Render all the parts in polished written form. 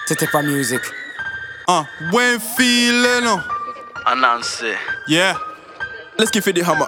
Tete for music. When feeling, Announce it. yeah. Let's give it the hammer.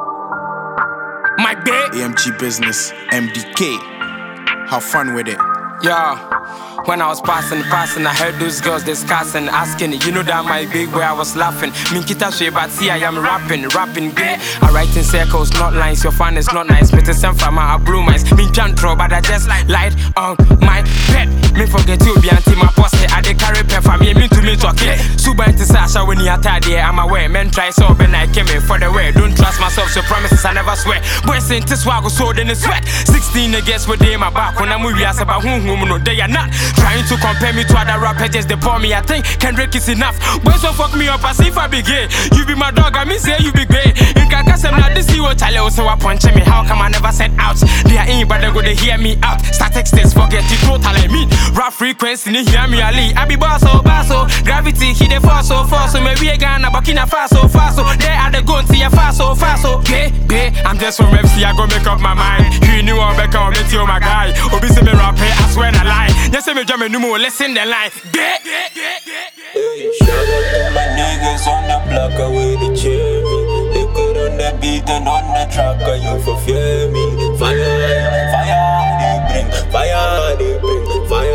My day. AMG Business, MDK. Have fun with it. Yeah. When I was passing, I heard those girls discussing, asking, you know that my big boy, I was laughing. Minkita she, but see I am rapping gay. I write in circles, not lines, your fun is not nice. Me to send from my blue minds. Me can't draw, but I just light on my bed. Me forget you, be anti my posse. I de carry pen for me to me talk it. Suba into Sasha when you tired, yeah, I'm aware. Men try so when I came in for the way. Don't trust myself, so promises I never swear. Boys saying to swag so then it's sweat. 16 against what they my back when I'm with you, about whom no, they are not. Trying to compare me to other rappers, just they pour me. I think Kendrick is enough. Boys will fuck me up as if I be gay. You be my dog, I mean say you be gay. In Kakas, I'm not this hero, Charlie, also a punch me. How come I never said out? They are in, but they go to hear me out. Static states, forget it, total I mean. Rap frequency, they hear me Ali. I be basso. Gravity, he the far so. Maybe a Ghana, Burkina Faso. There are the guns, see a faso. Gay. I'm just from FC, I go make up my mind. You knew I'm back on me, my guy. Obisi me rap, I swear I lie. Just say me jam no more, listen the line. Hey, shout out to my niggas on the block away the cherry. They good on the beat and on the track, you for fear me. Fire, they bring. Fire, they bring.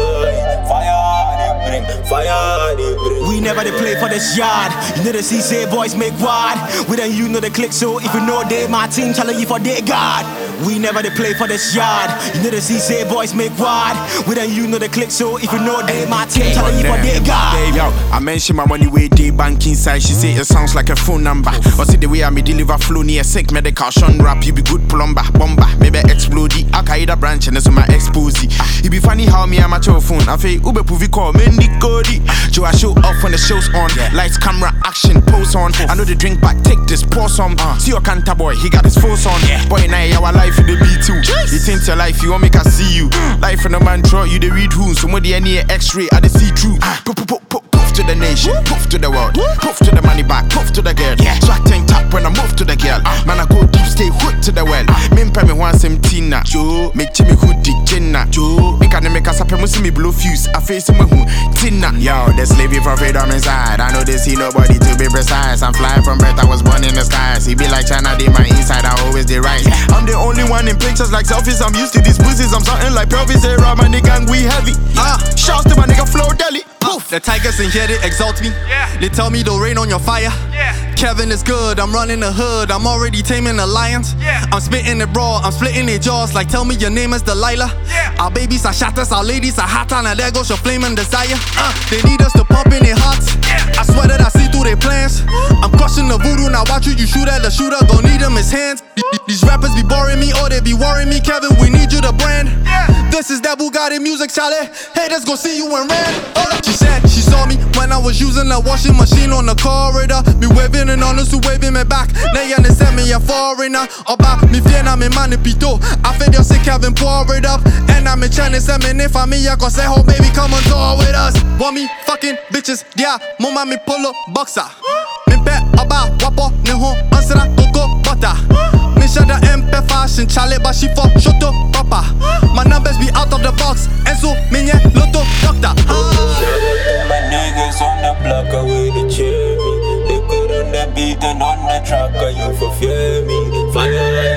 We never they play for this yard. You know the CC boys make wide. We then you know the click, so if you know they my team, challenge you for their God. We never they play for this yard. You know the CC boys make wide. We then you know the click, so if you know they my team, challenge you for their God. Yo, I mentioned my money way day bank inside. She say it sounds like a phone number. Or see the way I me deliver flow near sick medical shun rap. You be good plumber, bomber, maybe explode the Al-Qaeda branch and that's my expose. It be funny how me I'm at your phone. I feel Ube Puvi call Mendy Cody. Joe I show off when the show's on. Lights, camera, action, pose on. I know the drink back, take this, pour some. See your Kanta boy, he got his force on. Boy, now our life in the B2. You think your life, you want me to see you. Life in a mantra, you the read who. Somebody any X-ray, I the see through. Poof to the nation, poof to the world, poof to the money back, poof to the girl. So I tank top when I move to the girl. Man, I go deep, stay hooked to the well. Mimpa me want some tina. Joe, make Jimmy hoodie, Jenna. Joe, make a sape, see me blow fuse. I face him who tina. Yo, the slavey from freedom inside. I know they see nobody to be precise. I'm flying from birth, I was born in the skies. He be like China, they my inside, I always the right. I'm the only one in pictures like selfies. I'm used to these pussies, I'm something like pelvis. Hey, rob my nigga, and we heavy. Shouts to my nigga Flow Deli. The tigers in here, they exalt me. They tell me they'll rain on your fire. Kevin is good, I'm running the hood. I'm already taming the lions. I'm spitting it raw, I'm splitting their jaws. Like tell me your name is Delilah. Our babies are shatters, our ladies are hotter. Now there goes your flame and desire. They need us to pump in their hearts. I swear that I see through their plans. I'm crushing the voodoo, now watch you shoot at the shooter. Gon' need him his hands. These rappers be boring me or they be worrying me. Kevin, we need you to brand. This is that Bugatti music, Charlie. Haters gon' see you in red. She said she saw me when I was using the washing machine on the corridor. Me waving and honest to waving me back. They understand me a foreigner. Oba, me fiena me manipito. I feel you sick, Kevin, pour it up. And I'm in China, send me ne familia. Cause say, oh baby, come on tour with us. Want me fucking bitches, yeah. Mama me polo boxer. Me bet oba wapo ne ho ansra coco butter. Me shada MP fashion chale but she for shoto papa. My numbers be out of the box. And so me loto doctor. Shout out to my niggas on the block away the cherry. They good on the beat and on the track, you for fear me. Fire,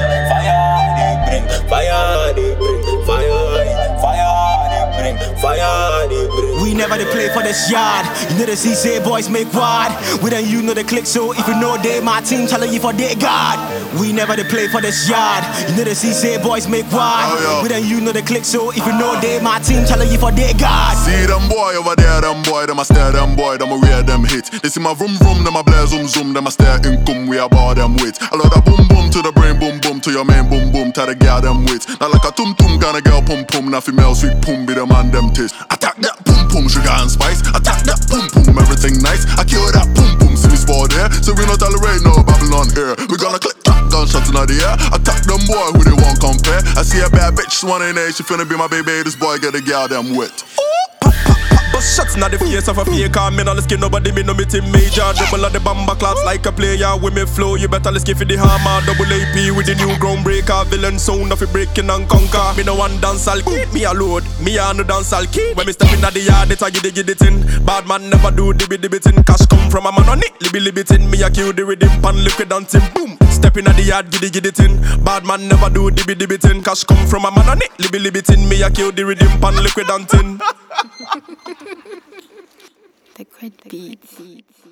they bring. Fire, they bring. Fire, they bring. We never they play for this yard. You know the CC boys make wide. We then you know the click, so if you know they my team, challenge you for their God. We never they play for this yard. You know the CC boys make wide. We then you know the click, so if you know they my team, challenge you for their God. See them boy over there, them boy, them a stare them boy, them a wear them hit. They see my vroom vroom, them a blare zoom zoom, them a stare income, we about them wait. I love that boom boom to the brain, boom boom to your main boom boom, to the girl them wait. Not like a tum tum kind of girl pum pum, not female sweet pum be the man them taste. Attack that pum pum, sugar and spice. Attack that pum pum, everything nice. I kill that pum pum, see me sport there, so we not tolerate no Babylon here. We gonna click clack, gunshots in the air. Attack them boy who they won't compare. I see a bad bitch, one in A, she finna be my baby. This boy get a girl them wet. But shut shots in the face of a faker. Me no let's give nobody, me no me team major. Double of the bomber clots like a player. With me flow, you better let's give for the hammer. Double AP with the new groundbreaker. Villain sound of it breaking and conquer. Me no one dance, I'll keep me a load. Me a no dance, I'll keep. When me step in the yard, it's a giddy tin. Bad man never do dibby tin. Cash come from a man on it, libby tin. Me a kill the rhythm, pan liquid and tin. Boom. Step in the yard, giddy tin. Bad man never do dibby tin. Cash come from a man on it, libby tin. Me a kill the rhythm, pan liquid and tin. Liquid beats.